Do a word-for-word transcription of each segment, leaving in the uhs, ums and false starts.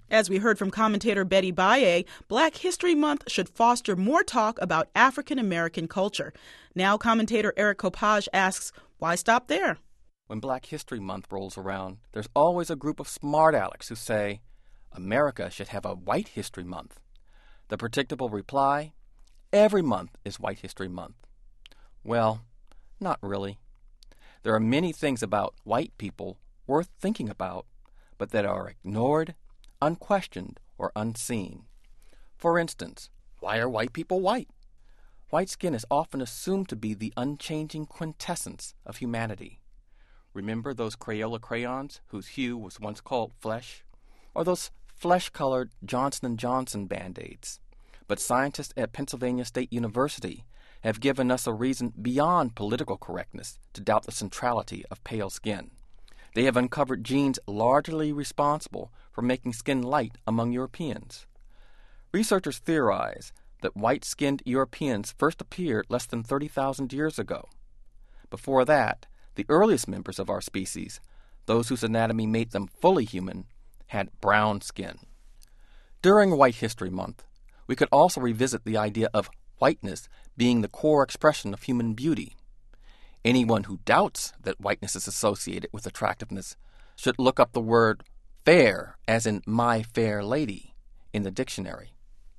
As we heard from commentator Betty Baye, Black History Month should foster more talk about African American culture. Now commentator Eric Kopage asks, why stop there? When Black History Month rolls around, there's always a group of smart alecks who say, America should have a White History Month. The predictable reply, every month is White History Month. Well, not really. There are many things about white people worth thinking about, but that are ignored, unquestioned, or unseen. For instance, why are white people white? White skin is often assumed to be the unchanging quintessence of humanity. Remember those Crayola crayons whose hue was once called flesh? Or those flesh-colored Johnson and Johnson Band-Aids? But scientists at Pennsylvania State University have given us a reason beyond political correctness to doubt the centrality of pale skin. They have uncovered genes largely responsible for making skin light among Europeans. Researchers theorize that white-skinned Europeans first appeared less than thirty thousand years ago. Before that, the earliest members of our species, those whose anatomy made them fully human, had brown skin. During White History Month, we could also revisit the idea of whiteness being the core expression of human beauty. Anyone who doubts that whiteness is associated with attractiveness should look up the word fair, as in my fair lady, in the dictionary.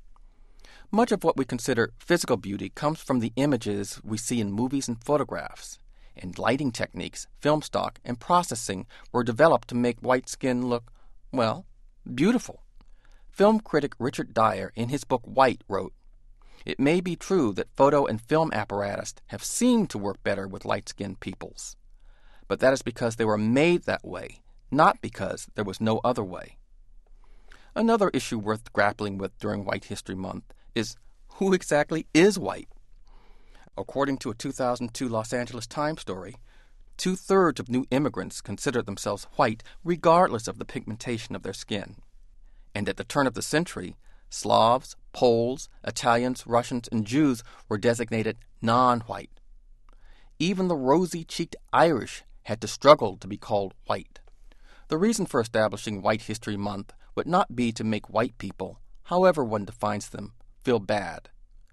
Much of what we consider physical beauty comes from the images we see in movies and photographs, and lighting techniques, film stock, and processing were developed to make white skin look, well, beautiful. Film critic Richard Dyer, in his book White, wrote, "It may be true that photo and film apparatus have seemed to work better with light-skinned peoples, but that is because they were made that way, not because there was no other way." Another issue worth grappling with during White History Month is who exactly is white? According to a two thousand two Los Angeles Times story, two-thirds of new immigrants consider themselves white regardless of the pigmentation of their skin. And at the turn of the century, Slavs, Poles, Italians, Russians, and Jews were designated non-white. Even the rosy-cheeked Irish had to struggle to be called white. The reason for establishing White History Month would not be to make white people, however one defines them, feel bad.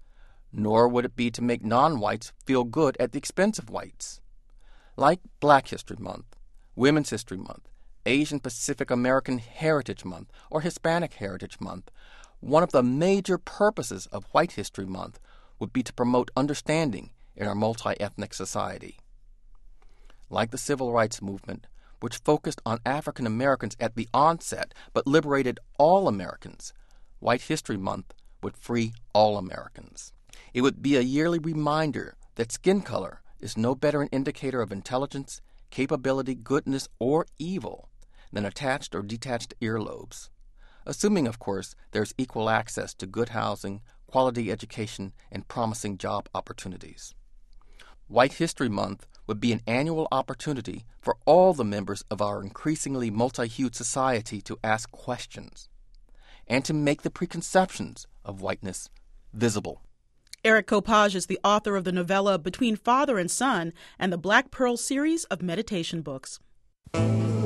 Nor would it be to make non-whites feel good at the expense of whites. Like Black History Month, Women's History Month, Asian Pacific American Heritage Month, or Hispanic Heritage Month, one of the major purposes of White History Month would be to promote understanding in our multi-ethnic society. Like the Civil Rights Movement, which focused on African Americans at the onset but liberated all Americans, White History Month would free all Americans. It would be a yearly reminder that skin color is no better an indicator of intelligence, capability, goodness, or evil than attached or detached earlobes. Assuming, of course, there's equal access to good housing, quality education, and promising job opportunities. White History Month would be an annual opportunity for all the members of our increasingly multi-hued society to ask questions and to make the preconceptions of whiteness visible. Eric Kopage is the author of the novella Between Father and Son and the Black Pearl series of meditation books.